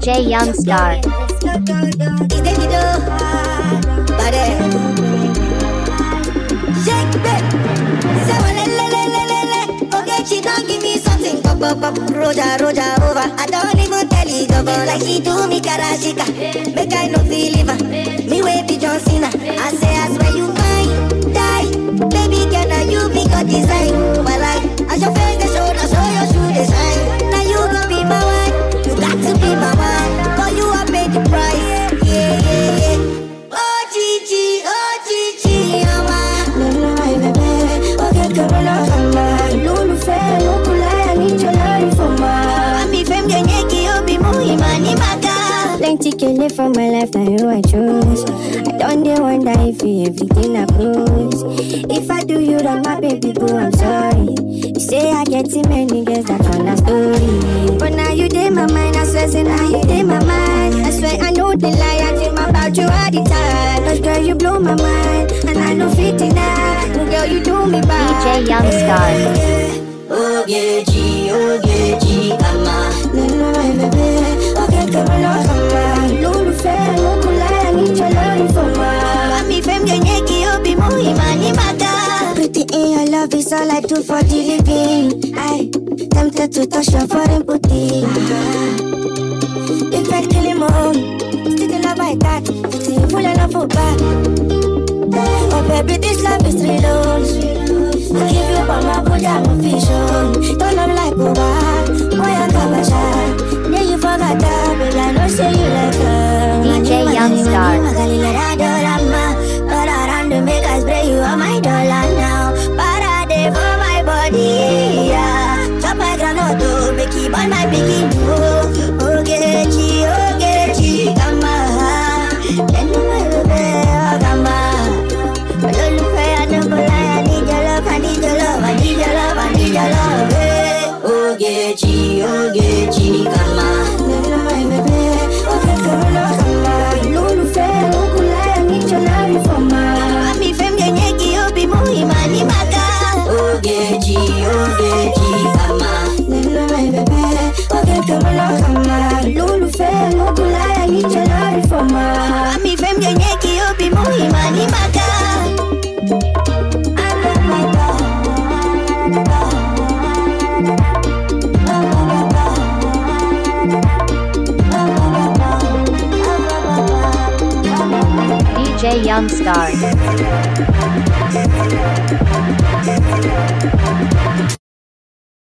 DJ Youngstar. She don't give me something, pop, Roja, over. I don't even tell you, go like she do me karashika. Make I no feel liver. Me way be John Cena. I say, I swear you mine, die. Baby, can I you be God design? But like, I show face the show, now show your shoe design. Now you gon' be my wife, you got to be my wife. For you I paid the price, yeah. Oh Gigi, no, baby, okay, come on, come on. Plenty killing from my life, now you I choose. I don't dare wonder if you everything I bruise. If I do you wrong, my baby boo, I'm sorry. You say I get too many girls, that's on a story. But now you did my mind, I swear, say now you did my mind. I swear I know the lie, I dream about you all the time. Cause girl, you blow my mind, and I know 59. Girl, you do me bad. DJ Youngstar. Ogechi, ama. No, baby. Okay, come on. Lulu fair, no kulaya, need your love for ma. Mami fem genyeki, obi muhi mani mata. Pretty in your love is all I do for the living. I tempted to touch your foreign booty. If I kill him on, still love like that. See you full enough for back. Oh baby, this love is real. I give you all my body, I'm official. Don't know like Boba, boy I got my shot. Yeah, you forgot that, baby, I know say you like her. DJ Youngstar. But around to make us spray you on my dollar now. Parade for my body, yeah. Chop my granoto, make it on my biggie. Ogechi, come on. Then you will be, come on. But don't look fair, I don't lie. I need your love, I need your love, I need your love, I need your love. Hey, Ogechi, come on. Okay, come on. Lulu fair, no kulaya, I need your love for ma. Mami fem genyeki, obi muhi mani maka. Ogechi, come on. Okay, come on. Lulu fair, no kulaya, I need your love for ma. Mami fem genyeki, obi muhi mani maka. DJ Youngstar.